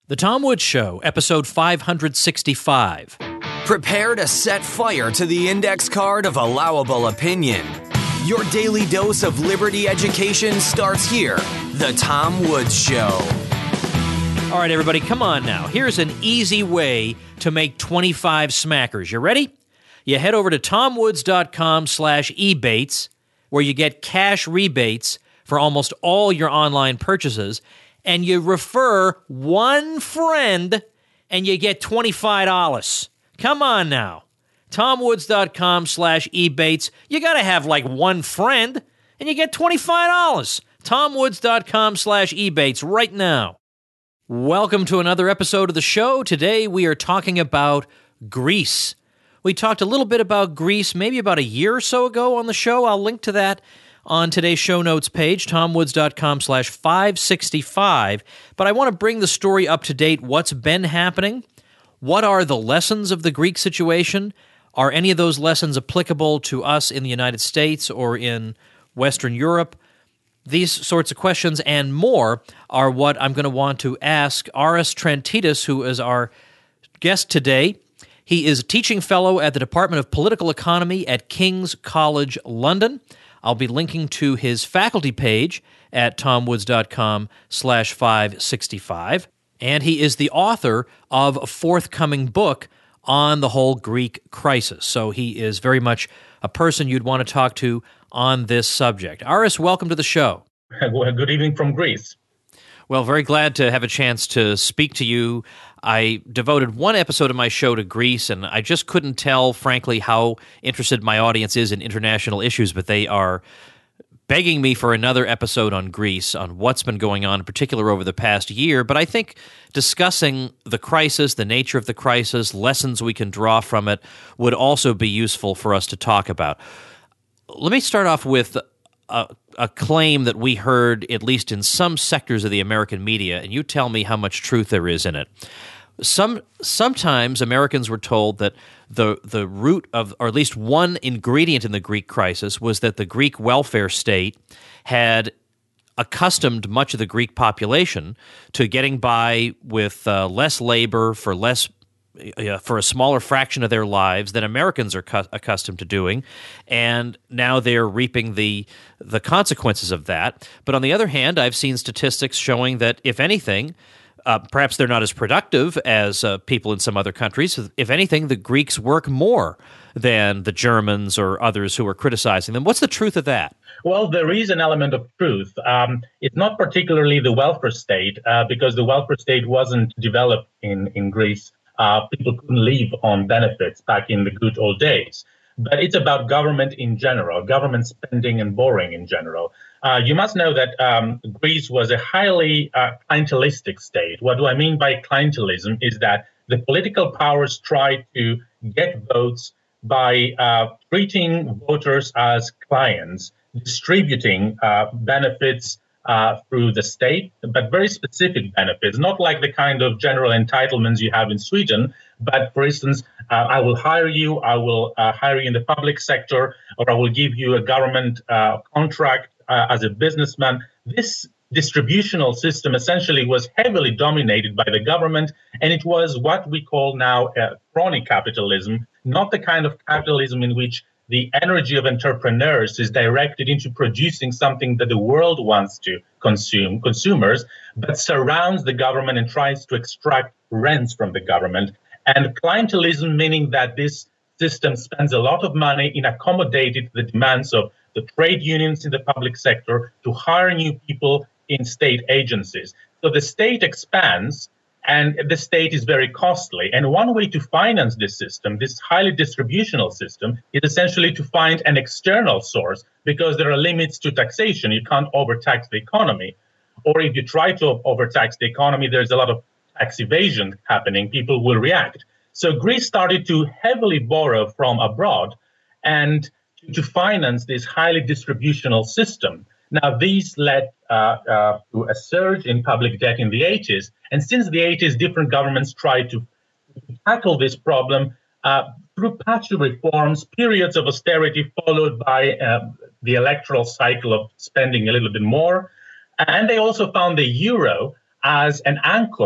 The Tom Woods Show, episode 565. Prepare to set fire to the index card of allowable opinion. Your daily dose of liberty education starts here. The Tom Woods Show. All right, everybody, come on now. Here's an easy way to make 25 smackers. You ready? You head over to tomwoods.com/ebates, where you get cash rebates for almost all your online purchases, and you refer one friend, and you get $25. Come on now. tomwoods.com/ebates. You got to have like one friend, and you get $25. tomwoods.com/ebates right now. Welcome to another episode of the show. Today we are talking about Greece. We talked a little bit about Greece maybe about a year or so ago on the show. I'll link to that on today's show notes page, tomwoods.com/565. But I want to bring the story up to date. What's been happening? What are the lessons of the Greek situation? Are any of those lessons applicable to us in the United States or in Western Europe? These sorts of questions and more are what I'm going to want to ask Aris Trantidis, who is our guest today. He is a teaching fellow at the Department of Political Economy at King's College London. I'll be linking to his faculty page at tomwoods.com/565. And he is the author of a forthcoming book on the whole Greek crisis. So he is very much a person you'd want to talk to on this subject. Aris, welcome to the show. Good evening from Greece. Well, very glad to have a chance to speak to you. I devoted one episode of my show to Greece, and I just couldn't tell, frankly, how interested my audience is in international issues, but they are begging me for another episode on Greece, on what's been going on, in particular over the past year. But I think discussing the crisis, the nature of the crisis, lessons we can draw from it, would also be useful for us to talk about. Let me start off with a claim that we heard, at least in some sectors of the American media, and you tell me how much truth there is in it. Sometimes Americans were told that the root of, or at least one ingredient in the Greek crisis, was that the Greek welfare state had accustomed much of the Greek population to getting by with less labor for a smaller fraction of their lives than Americans are accustomed to doing, and now they're reaping the consequences of that. But on the other hand, I've seen statistics showing that, if anything, perhaps they're not as productive as people in some other countries. If anything, the Greeks work more than the Germans or others who are criticizing them. What's the truth of that? Well, there is an element of truth. It's not particularly the welfare state, because the welfare state wasn't developed in Greece. People couldn't live on benefits back in the good old days. But it's about government in general, government spending and borrowing in general. You must know that Greece was a highly clientelistic state. What do I mean by clientelism is that the political powers tried to get votes by treating voters as clients, distributing benefits through the state, but very specific benefits, not like the kind of general entitlements you have in Sweden. But for instance, I will hire you, I will hire you in the public sector, or I will give you a government contract as a businessman. This distributional system essentially was heavily dominated by the government, and it was what we call now crony capitalism, not the kind of capitalism in which the energy of entrepreneurs is directed into producing something that the world wants to consume, consumers, but surrounds the government and tries to extract rents from the government. And clientelism, meaning that this system spends a lot of money in accommodating the demands of the trade unions in the public sector to hire new people in state agencies. So the state expands, and the state is very costly. And one way to finance this system, this highly distributional system, is essentially to find an external source, because there are limits to taxation. You can't overtax the economy. Or if you try to overtax the economy, there's a lot of tax evasion happening. People will react. So Greece started to heavily borrow from abroad and to finance this highly distributional system. Now, these led to a surge in public debt in the 80s. And since the 80s, different governments tried to tackle this problem through patchy reforms, periods of austerity followed by the electoral cycle of spending a little bit more. And they also found the euro as an anchor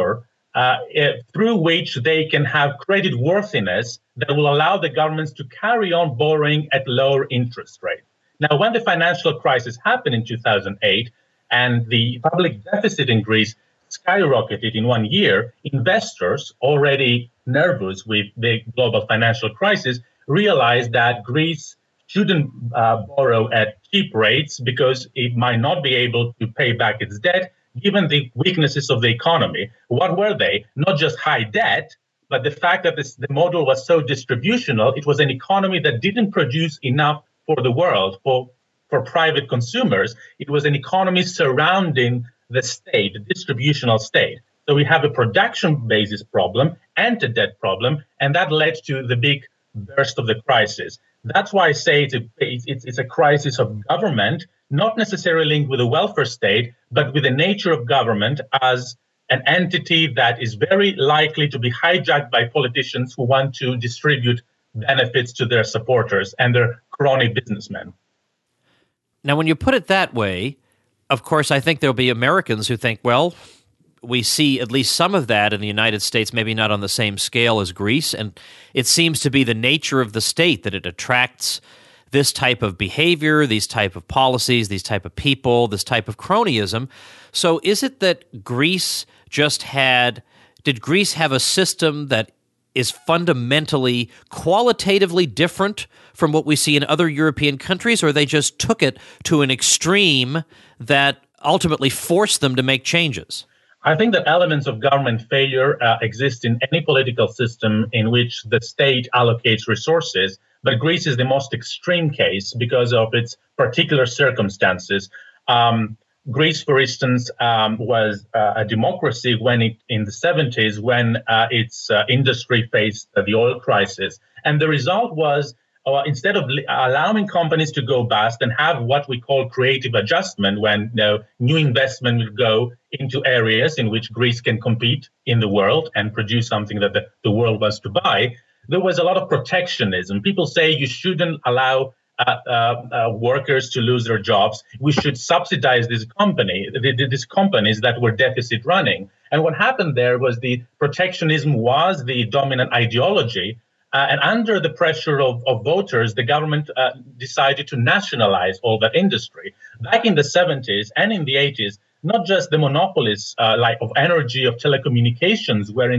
through which they can have credit worthiness that will allow the governments to carry on borrowing at lower interest rates. Now, when the financial crisis happened in 2008 and the public deficit in Greece skyrocketed in 1 year, investors, already nervous with the global financial crisis, realized that Greece shouldn't borrow at cheap rates because it might not be able to pay back its debt, given the weaknesses of the economy. What were they? Not just high debt, but the fact that the model was so distributional. It was an economy that didn't produce enough for the world, for private consumers. It was an economy surrounding the state, the distributional state. So we have a production basis problem and a debt problem, and that led to the big burst of the crisis. That's why I say it's a crisis of government, not necessarily linked with the welfare state, but with the nature of government as an entity that is very likely to be hijacked by politicians who want to distribute benefits to their supporters and their crony businessmen. Now, when you put it that way, of course, I think there'll be Americans who think, well, we see at least some of that in the United States, maybe not on the same scale as Greece, and it seems to be the nature of the state that it attracts this type of behavior, these type of policies, these type of people, this type of cronyism. So is it that Greece did Greece have a system that is fundamentally, qualitatively different from what we see in other European countries, or they just took it to an extreme that ultimately forced them to make changes? I think that elements of government failure exist in any political system in which the state allocates resources, but Greece is the most extreme case because of its particular circumstances. Greece, for instance, was a democracy in the 70s when its industry faced the oil crisis. And the result was, instead of allowing companies to go bust and have what we call creative adjustment, when new investment will go into areas in which Greece can compete in the world and produce something that the world wants to buy, there was a lot of protectionism. People say you shouldn't allow workers to lose their jobs. We should subsidize these companies that were deficit running. And what happened there was the protectionism was the dominant ideology. And under the pressure of voters, the government decided to nationalize all that industry. Back in the 70s and in the 80s, not just the monopolies like of energy, of telecommunications were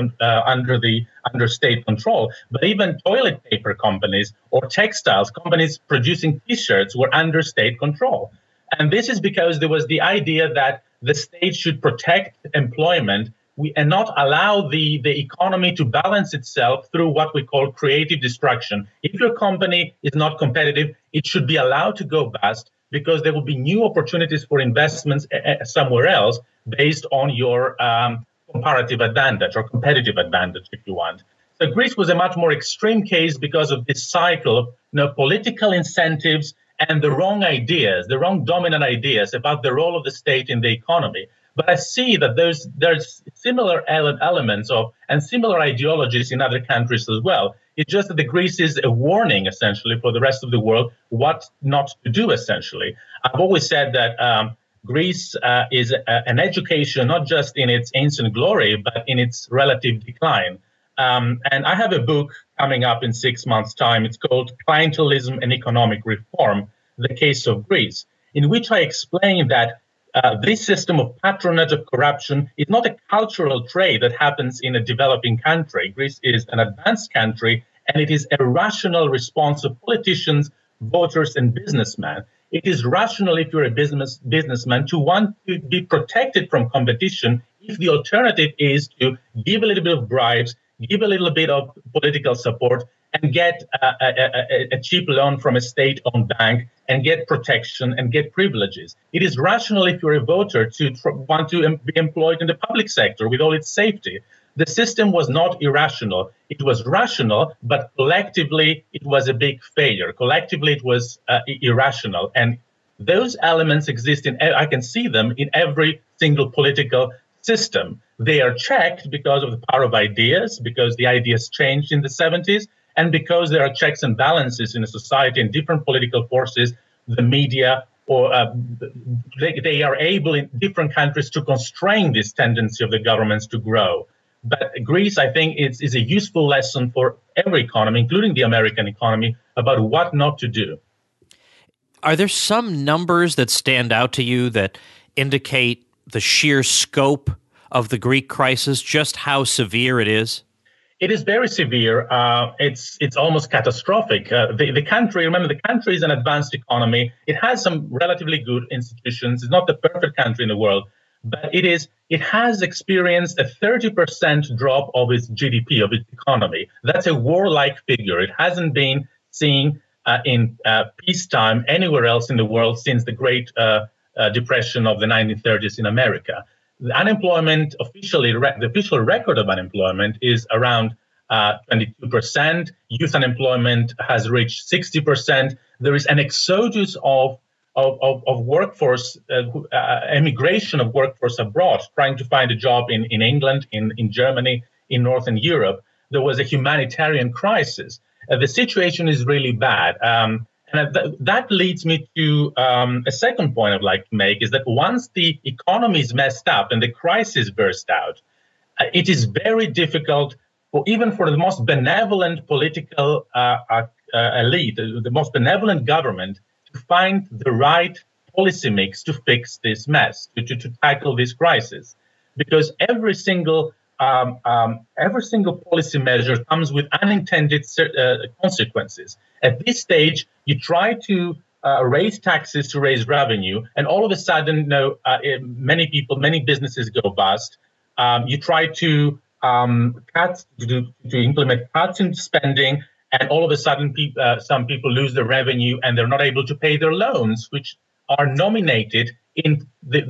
under state control, but even toilet paper companies or textiles companies producing T-shirts were under state control. And this is because there was the idea that the state should protect employment and not allow the economy to balance itself through what we call creative destruction. If your company is not competitive, it should be allowed to go bust, because there will be new opportunities for investments somewhere else based on your comparative advantage or competitive advantage, if you want. So Greece was a much more extreme case because of this cycle of political incentives and the wrong ideas, the wrong dominant ideas about the role of the state in the economy. But I see that there's similar elements and similar ideologies in other countries as well. It's just that the Greece is a warning, essentially, for the rest of the world what not to do, essentially. I've always said that Greece is an education, not just in its ancient glory, but in its relative decline. And I have a book coming up in 6 months' time. It's called Clientelism and Economic Reform, The Case of Greece, in which I explain that this system of patronage of corruption is not a cultural trait that happens in a developing country. Greece is an advanced country, and it is a rational response of politicians, voters, and businessmen. It is rational, if you're a businessman, to want to be protected from competition if the alternative is to give a little bit of bribes, give a little bit of political support, and get a cheap loan from a state-owned bank and get protection and get privileges. It is rational, if you're a voter, to want to be employed in the public sector with all its safety. The system was not irrational. It was rational, but collectively it was a big failure. Collectively it was irrational. And those elements exist I can see them in every single political system. They are checked because of the power of ideas, because the ideas changed in the 70s, and because there are checks and balances in a society and different political forces, the media, or they are able in different countries to constrain this tendency of the governments to grow. But Greece, I think, is a useful lesson for every economy, including the American economy, about what not to do. Are there some numbers that stand out to you that indicate the sheer scope of the Greek crisis, just how severe it is? It is very severe. It's almost catastrophic. The country, remember, the country is an advanced economy. It has some relatively good institutions. It's not the perfect country in the world, but it has experienced a 30% drop of its GDP, of its economy. That's a war-like figure. It hasn't been seen in peacetime anywhere else in the world since the Great Depression of the 1930s in America. The unemployment, the official record of unemployment is around 22%. Youth unemployment has reached 60%. There is an exodus of workforce, emigration of workforce abroad, trying to find a job in England, in Germany, in Northern Europe. There was a humanitarian crisis. The situation is really bad. And that leads me to a second point I'd like to make, is that once the economy is messed up and the crisis bursts out, it is very difficult even for the most benevolent political elite, the most benevolent government, to find the right policy mix to fix this mess, to tackle this crisis. Because every single policy measure comes with unintended consequences. At this stage, you try to raise taxes to raise revenue, and all of a sudden, many businesses go bust. You try to implement cuts in spending, and all of a sudden, some people lose their revenue, and they're not able to pay their loans, which are nominated in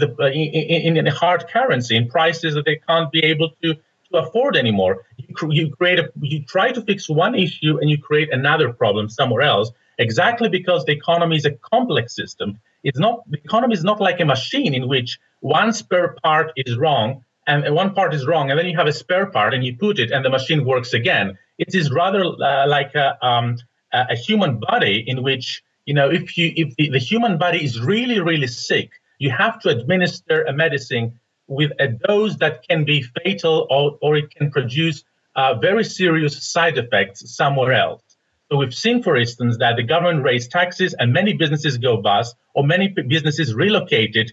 in a hard currency, in prices that they can't be able to afford anymore. You try to fix one issue and you create another problem somewhere else, exactly because the economy is a complex system. The economy is not like a machine in which one spare part is wrong and one part is wrong, and then you have a spare part and you put it and the machine works again. It is rather like a human body in which, if the human body is really, really sick, you have to administer a medicine with a dose that can be fatal, or it can produce very serious side effects somewhere else. So we've seen, for instance, that the government raised taxes and many businesses go bust, or many businesses relocated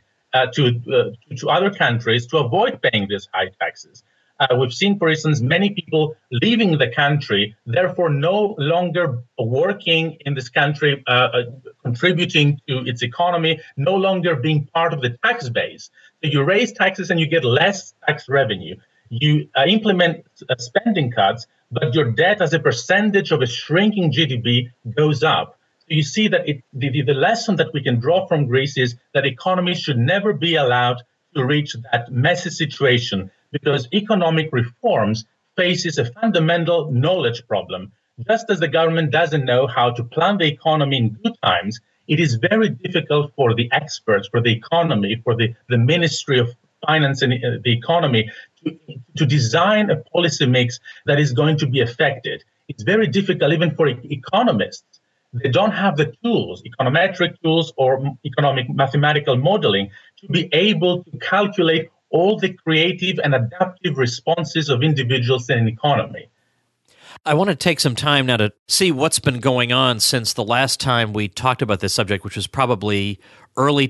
to other countries to avoid paying these high taxes. We've seen, for instance, many people leaving the country, therefore no longer working in this country, contributing to its economy, no longer being part of the tax base. So you raise taxes and you get less tax revenue. You implement spending cuts, but your debt as a percentage of a shrinking GDP goes up. So you see that the lesson that we can draw from Greece is that economies should never be allowed to reach that messy situation, because economic reforms faces a fundamental knowledge problem. Just as the government doesn't know how to plan the economy in good times, it is very difficult for the experts, for the economy, for the Ministry of Finance and the economy to design a policy mix that is going to be effective. It's very difficult even for economists. They don't have the tools, econometric tools or economic mathematical modeling, to be able to calculate all the creative and adaptive responses of individuals in an economy. I want to take some time now to see what's been going on since the last time we talked about this subject, which was probably early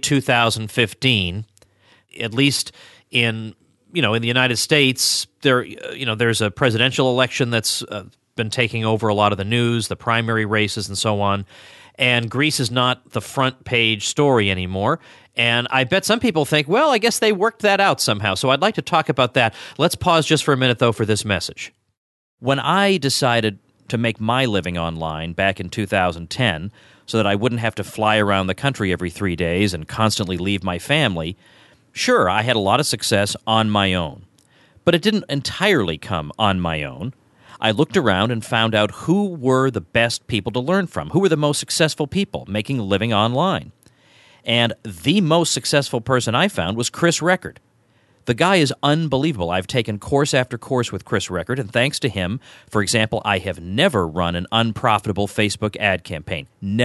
2015. At least in the United States, there's a presidential election that's been taking over a lot of the news, the primary races and so on. And Greece is not the front page story anymore. And I bet some people think, well, I guess they worked that out somehow. So I'd like to talk about that. Let's pause just for a minute, though, for this message. When I decided to make my living online back in 2010 so that I wouldn't have to fly around the country every 3 days and constantly leave my family, sure, I had a lot of success on my own. But it didn't entirely come on my own. I looked around and found out who were the best people to learn from, who were the most successful people making a living online. And the most successful person I found was Chris Record. The guy is unbelievable. I've taken course after course with Chris Record, and thanks to him, for example, I have never run an unprofitable Facebook ad campaign. Never.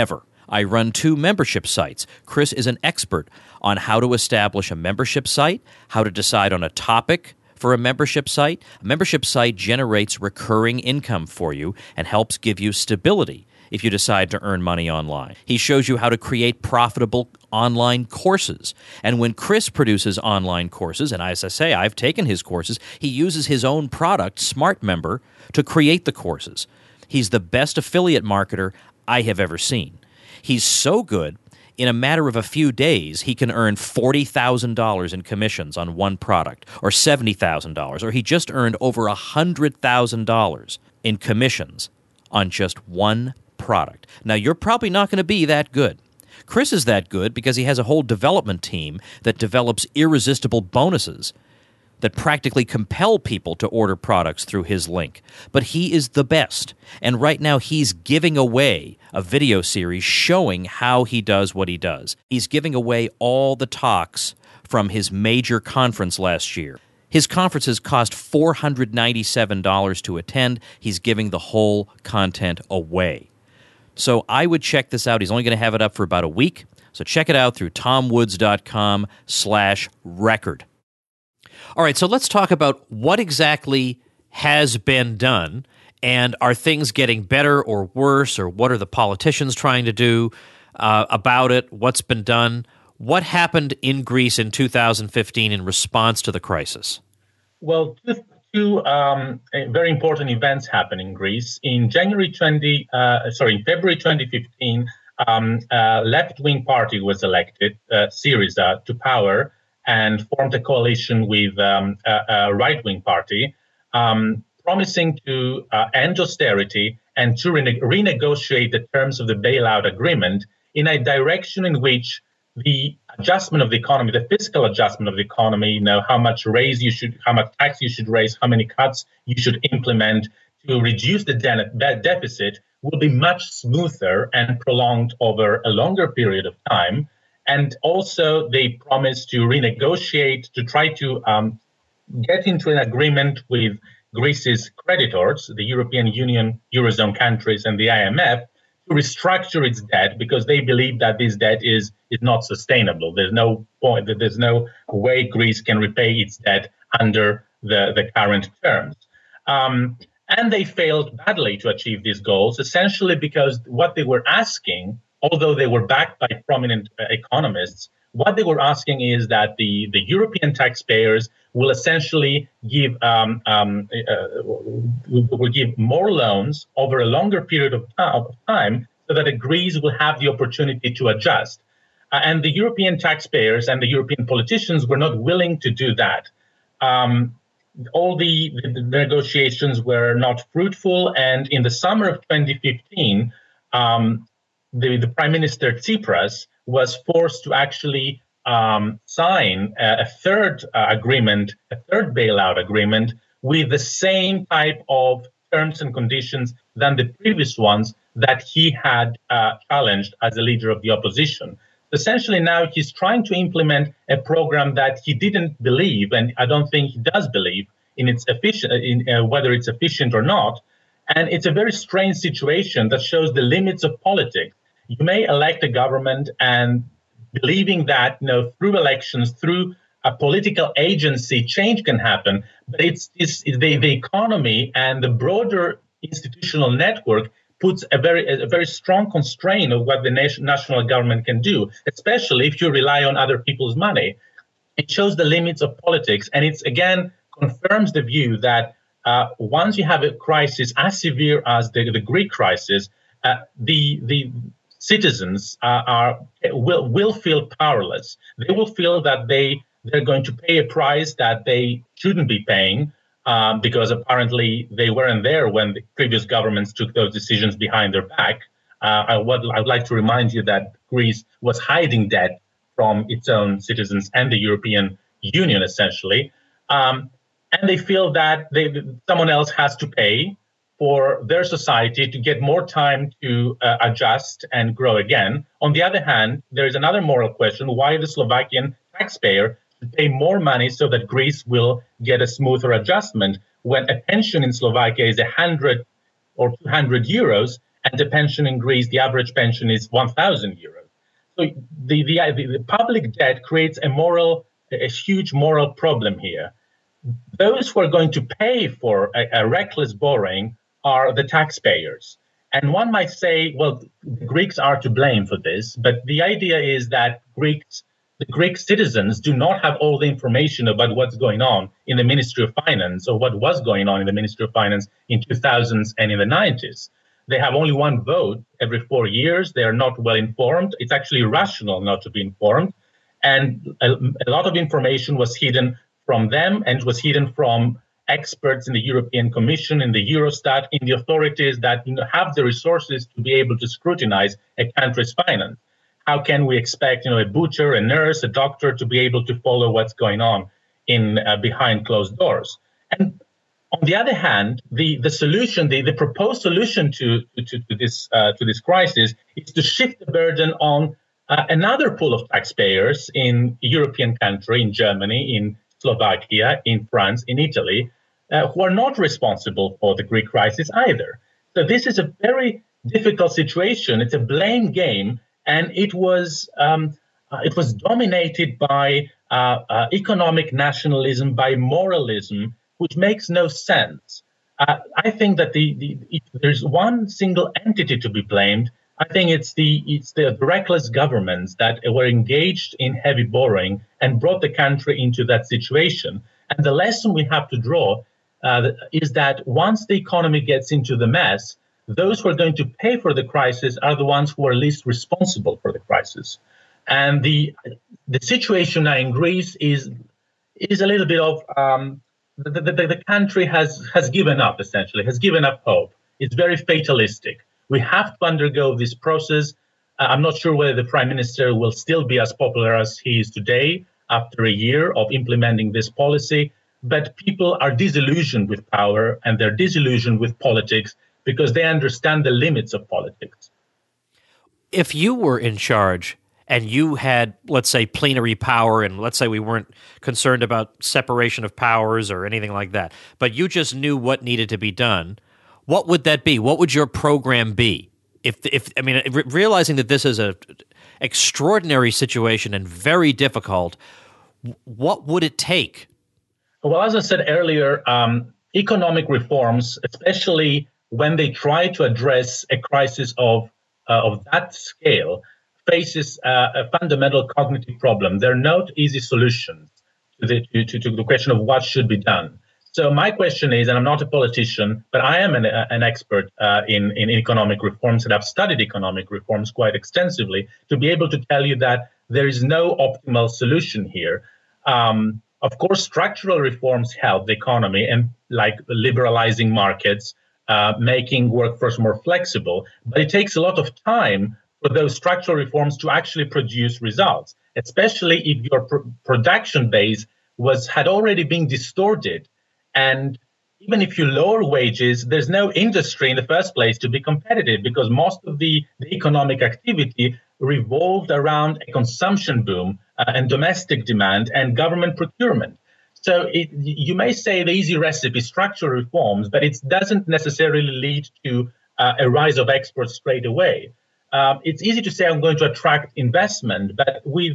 I run 2 membership sites. Chris is an expert on how to establish a membership site, how to decide on a topic for a membership site. A membership site generates recurring income for you and helps give you stability if you decide to earn money online. He shows you how to create profitable online courses. And when Chris produces online courses, and as I say, I've taken his courses, he uses his own product, SmartMember, to create the courses. He's the best affiliate marketer I have ever seen. He's so good, in a matter of a few days, he can earn $40,000 in commissions on one product, or $70,000, or he just earned over $100,000 in commissions on just one product. Now, you're probably not going to be that good. Chris is that good because he has a whole development team that develops irresistible bonuses that practically compel people to order products through his link. But he is the best. And right now he's giving away a video series showing how he does what he does. He's giving away all the talks from his major conference last year. His conferences cost $497 to attend. He's giving the whole content away. So I would check this out. He's only going to have it up for about a week. So check it out through tomwoods.com/record. All right, so let's talk about what exactly has been done, and are things getting better or worse, or what are the politicians trying to do about it? What's been done? What happened in Greece in 2015 in response to the crisis? Well, two very important events happened in Greece. In February 2015, a left-wing party was elected, Syriza, to power, and formed a coalition with a right-wing party, promising to end austerity and to renegotiate the terms of the bailout agreement in a direction in which the adjustment of the economy, the fiscal adjustment of the economy, how much tax you should raise, how many cuts you should implement to reduce the deficit will be much smoother and prolonged over a longer period of time. And also, they promised to renegotiate, to try to get into an agreement with Greece's creditors, the European Union, Eurozone countries, and the IMF, to restructure its debt, because they believe that this debt is not sustainable. There's no way Greece can repay its debt under the current terms. And they failed badly to achieve these goals, essentially because what they were asking, although they were backed by prominent economists, what they were asking is that the European taxpayers will essentially give more loans over a longer period of time, so that Greece will have the opportunity to adjust. And the European taxpayers and the European politicians were not willing to do that. All the negotiations were not fruitful, and in the summer of 2015, the Prime Minister Tsipras was forced to actually sign a third bailout agreement with the same type of terms and conditions than the previous ones that he had challenged as a leader of the opposition. Essentially, now he's trying to implement a program that he didn't believe, and I don't think he does believe in its whether it's efficient or not. And it's a very strange situation that shows the limits of politics. You may elect a government and believing that, through elections, through a political agency, change can happen. But it's the economy and the broader institutional network puts a very strong constraint of what the national government can do, especially if you rely on other people's money. It shows the limits of politics, and it's again confirms the view that once you have a crisis as severe as the Greek crisis, the citizens will feel powerless. They will feel that they're going to pay a price that they shouldn't be paying, because apparently they weren't there when the previous governments took those decisions behind their back. I'd like to remind you that Greece was hiding debt from its own citizens and the European Union, essentially. And they feel that someone else has to pay for their society to get more time to adjust and grow again. On the other hand, there is another moral question: why the Slovakian taxpayer should pay more money so that Greece will get a smoother adjustment, when a pension in Slovakia is 100 or 200 euros, and the pension in Greece, the average pension is 1,000 euros. So the public debt creates a huge moral problem here. Those who are going to pay for a reckless borrowing are the taxpayers. And one might say, well, the Greeks are to blame for this, but the idea is that the Greek citizens do not have all the information about what's going on in the Ministry of Finance or what was going on in the Ministry of Finance in 2000s and in the 90s. They have only one vote every 4 years. They are not well informed. It's actually irrational not to be informed. And a lot of information was hidden from them, and it was hidden from experts in the European Commission, in the Eurostat, in the authorities that have the resources to be able to scrutinize a country's finance. How can we expect a butcher, a nurse, a doctor to be able to follow what's going on in behind closed doors? And on the other hand, the solution, the proposed solution to this crisis is to shift the burden on another pool of taxpayers in a European country, in Germany, in Slovakia, in France, in Italy, who are not responsible for the Greek crisis either. So this is a very difficult situation. It's a blame game, and it was dominated by economic nationalism, by moralism, which makes no sense. I think that if there's one single entity to be blamed, I think it's the reckless governments that were engaged in heavy borrowing and brought the country into that situation. And the lesson we have to draw is that once the economy gets into the mess, those who are going to pay for the crisis are the ones who are least responsible for the crisis. And the situation now in Greece is a little bit of the country has given up, essentially, has given up hope. It's very fatalistic. We have to undergo this process. I'm not sure whether the prime minister will still be as popular as he is today after a year of implementing this policy. But people are disillusioned with power, and they're disillusioned with politics because they understand the limits of politics. If you were in charge and you had, let's say, plenary power, and let's say we weren't concerned about separation of powers or anything like that, but you just knew what needed to be done, what would that be? What would your program be? Realizing that this is an extraordinary situation and very difficult, what would it take? Well, as I said earlier, economic reforms, especially when they try to address a crisis of that scale, faces a fundamental cognitive problem. They're not easy solutions to the question of what should be done. So my question is, and I'm not a politician, but I am an expert in economic reforms, and I've studied economic reforms quite extensively, to be able to tell you that there is no optimal solution here. Of course, structural reforms help the economy, and like liberalizing markets, making workforce more flexible. But it takes a lot of time for those structural reforms to actually produce results, especially if your production base had already been distorted. And even if you lower wages, there's no industry in the first place to be competitive, because most of the economic activity revolved around a consumption boom and domestic demand and government procurement. So you may say the easy recipe, structural reforms, but it doesn't necessarily lead to a rise of exports straight away. It's easy to say I'm going to attract investment, but with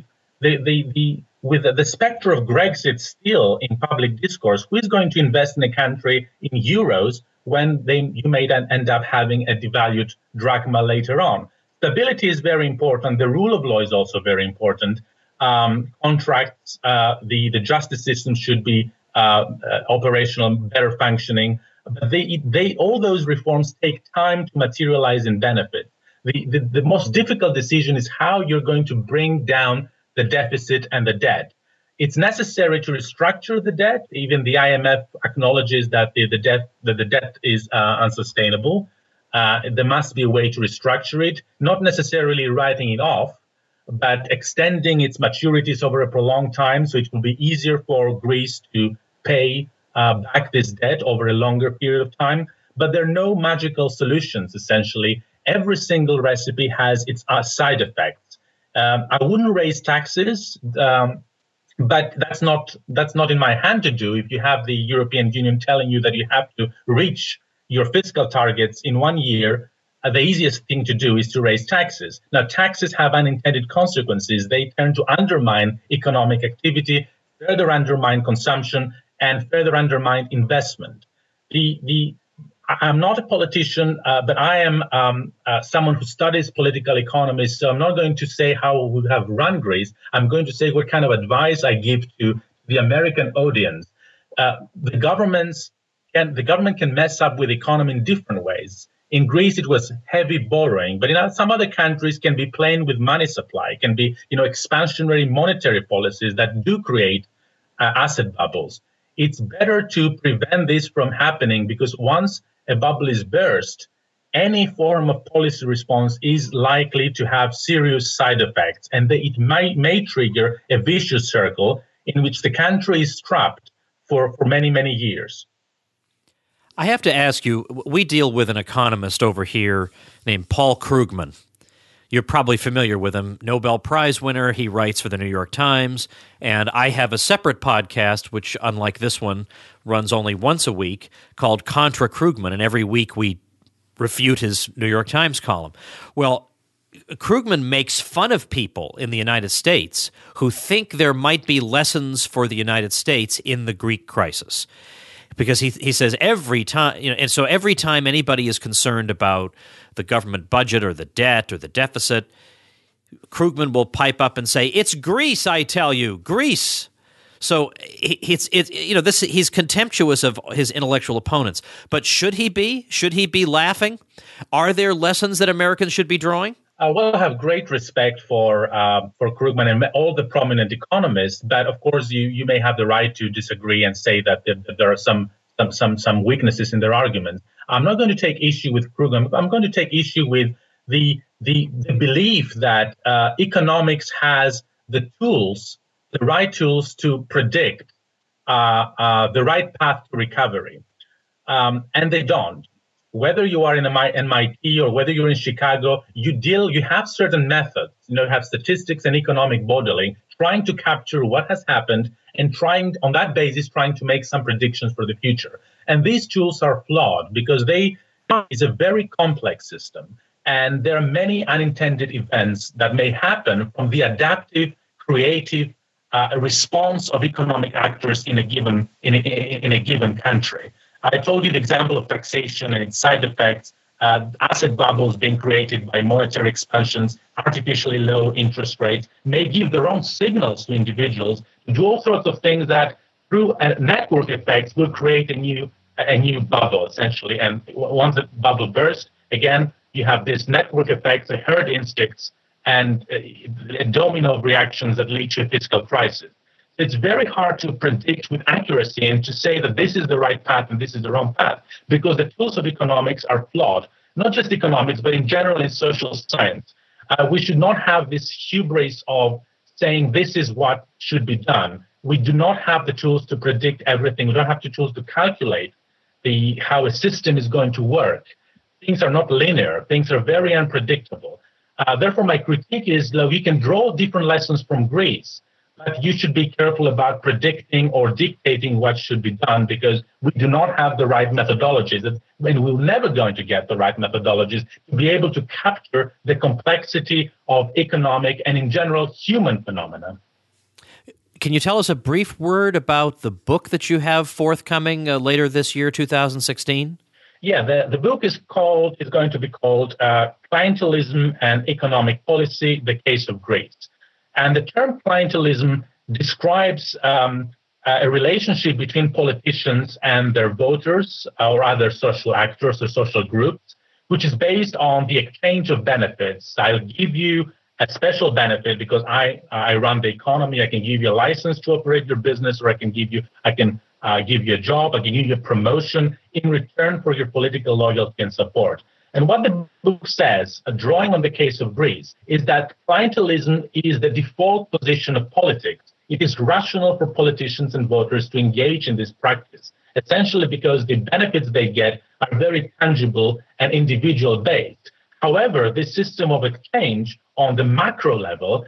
the specter of Brexit still in public discourse, who is going to invest in a country in euros when you may then end up having a devalued drachma later on? Stability is very important. The rule of law is also very important. Contracts, the justice system should be operational, better functioning. But all those reforms take time to materialize in benefit. The most difficult decision is how you're going to bring down the deficit and the debt. It's necessary to restructure the debt. Even the IMF acknowledges that the debt is unsustainable. There must be a way to restructure it, not necessarily writing it off, but extending its maturities over a prolonged time, so it will be easier for Greece to pay back this debt over a longer period of time. But there are no magical solutions, essentially. Every single recipe has its side effects. I wouldn't raise taxes, but that's not in my hand to do. If you have the European Union telling you that you have to reach your fiscal targets in 1 year, the easiest thing to do is to raise taxes. Now, taxes have unintended consequences. They tend to undermine economic activity, further undermine consumption, and further undermine investment. I'm not a politician, but I am someone who studies political economy, so I'm not going to say how we would have run Greece. I'm going to say what kind of advice I give to the American audience. The government can mess up with the economy in different ways. In Greece, it was heavy borrowing, but in some other countries can be playing with money supply, can be expansionary monetary policies that do create asset bubbles. It's better to prevent this from happening, because once a bubble is burst, any form of policy response is likely to have serious side effects, and it may trigger a vicious circle in which the country is trapped for many, many years. I have to ask you, we deal with an economist over here named Paul Krugman. You're probably familiar with him, Nobel Prize winner. He writes for the New York Times, and I have a separate podcast, which, unlike this one, runs only once a week, called Contra Krugman, and every week we refute his New York Times column. Well, Krugman makes fun of people in the United States who think there might be lessons for the United States in the Greek crisis. Because he says every time, and so every time anybody is concerned about the government budget or the debt or the deficit, Krugman will pipe up and say, "It's Greece, I tell you, Greece." So he's contemptuous of his intellectual opponents. But should he be? Should he be laughing? Are there lessons that Americans should be drawing? Well, I have great respect for Krugman and all the prominent economists, but of course you may have the right to disagree and say that there are some weaknesses in their arguments. I'm not going to take issue with Krugman. I'm going to take issue with the belief that economics has the right tools to predict the right path to recovery, and they don't. Whether you are in MIT or whether you're in Chicago, you have certain methods. You have statistics and economic modeling, trying to capture what has happened and on that basis, trying to make some predictions for the future. And these tools are flawed because it's a very complex system. And there are many unintended events that may happen from the adaptive, creative response of economic actors in a given country. I told you the example of taxation and its side effects, asset bubbles being created by monetary expansions, artificially low interest rates, may give the wrong signals to individuals to do all sorts of things that, through network effects, will create a new bubble, essentially. And once the bubble bursts, again, you have this network effects, the herd instincts, and a domino of reactions that lead to a fiscal crisis. It's very hard to predict with accuracy and to say that this is the right path and this is the wrong path, because the tools of economics are flawed. Not just economics, but in general in social science. We should not have this hubris of saying this is what should be done. We do not have the tools to predict everything. We don't have the tools to calculate how a system is going to work. Things are not linear. Things are very unpredictable. Therefore, my critique is that we can draw different lessons from Greece, but you should be careful about predicting or dictating what should be done, because we do not have the right methodologies, and we're never going to get the right methodologies to be able to capture the complexity of economic and, in general, human phenomena. Can you tell us a brief word about the book that you have forthcoming later this year, 2016? Yeah, the book is going to be called Clientelism and Economic Policy, The Case of Greece. And the term clientelism describes a relationship between politicians and their voters or other social actors or social groups, which is based on the exchange of benefits. I'll give you a special benefit because I run the economy. I can give you a license to operate your business, or I can give you a job, I can give you a promotion in return for your political loyalty and support. And what the book says, drawing on the case of Greece, is that clientelism is the default position of politics. It is rational for politicians and voters to engage in this practice, essentially because the benefits they get are very tangible and individual-based. However, this system of exchange on the macro level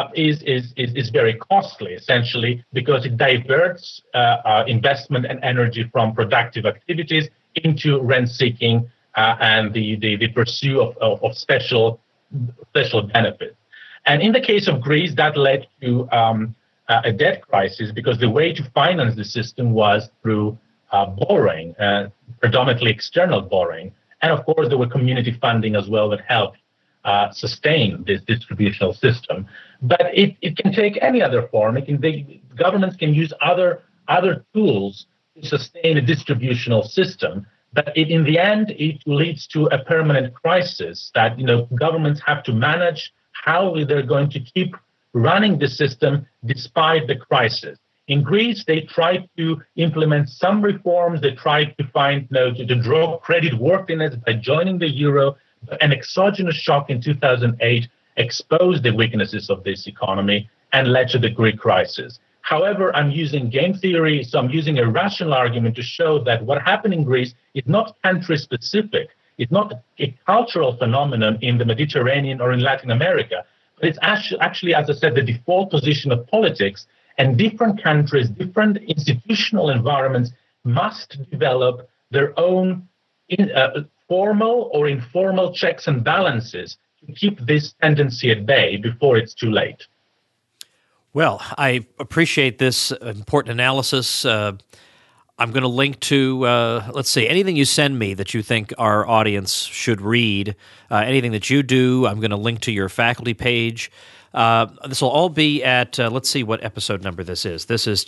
is very costly, essentially, because it diverts investment and energy from productive activities into rent-seeking and the pursuit of special benefits. And in the case of Greece, that led to a debt crisis because the way to finance the system was through borrowing, predominantly external borrowing. And of course, there were community funding as well that helped sustain this distributional system. But it can take any other form. Governments can use other tools to sustain a distributional system. But in the end, it leads to a permanent crisis that governments have to manage how they're going to keep running the system despite the crisis. In Greece, they tried to implement some reforms. They tried to find, to draw creditworthiness by joining the euro. But an exogenous shock in 2008 exposed the weaknesses of this economy and led to the Greek crisis. However, I'm using game theory, so I'm using a rational argument to show that what happened in Greece is not country-specific. It's not a cultural phenomenon in the Mediterranean or in Latin America, but it's actually, as I said, the default position of politics, and different countries, different institutional environments must develop their own formal or informal checks and balances to keep this tendency at bay before it's too late. Well, I appreciate this important analysis. I'm going to link to, anything you send me that you think our audience should read, anything that you do, I'm going to link to your faculty page. This will all be at, let's see what episode number this is. This is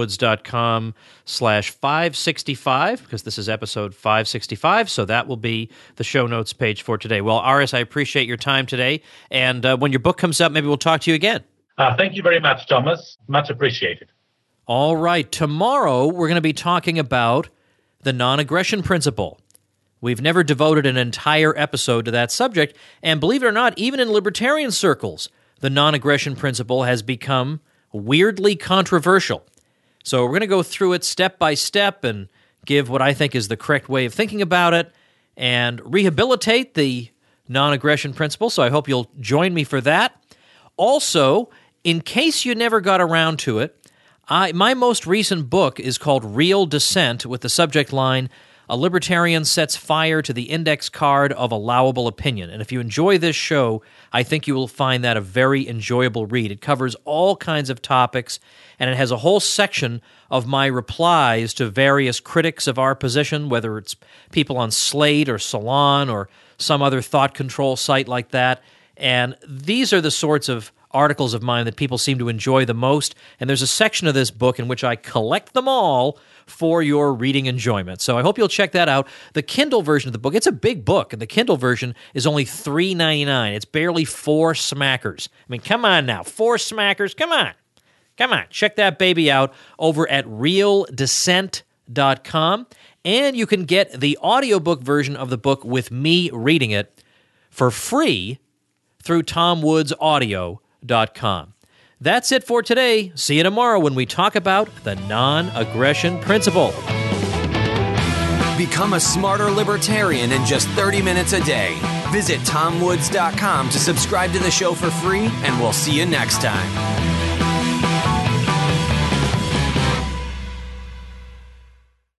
tomwoods.com/565, because this is episode 565, so that will be the show notes page for today. Well, Aris, I appreciate your time today, and when your book comes up, maybe we'll talk to you again. Thank you very much, Thomas. Much appreciated. All right. Tomorrow, we're going to be talking about the non-aggression principle. We've never devoted an entire episode to that subject, and believe it or not, even in libertarian circles, the non-aggression principle has become weirdly controversial. So we're going to go through it step by step and give what I think is the correct way of thinking about it and rehabilitate the non-aggression principle, so I hope you'll join me for that. Also, in case you never got around to it, my most recent book is called Real Dissent, with the subject line, A Libertarian Sets Fire to the Index Card of Allowable Opinion. And if you enjoy this show, I think you will find that a very enjoyable read. It covers all kinds of topics, and it has a whole section of my replies to various critics of our position, whether it's people on Slate or Salon or some other thought control site like that. And these are the sorts of articles of mine that people seem to enjoy the most, and there's a section of this book in which I collect them all for your reading enjoyment. So I hope you'll check that out. The Kindle version of the book, it's a big book, and the Kindle version is only $3.99. It's barely 4 smackers. I mean, come on now, 4 smackers, come on. Check that baby out over at realdissent.com, and you can get the audiobook version of the book with me reading it for free through TomWoodsAudio.com. That's it for today. See you tomorrow when we talk about the non-aggression principle. Become a smarter libertarian in just 30 minutes a day. Visit TomWoods.com to subscribe to the show for free, and we'll see you next time.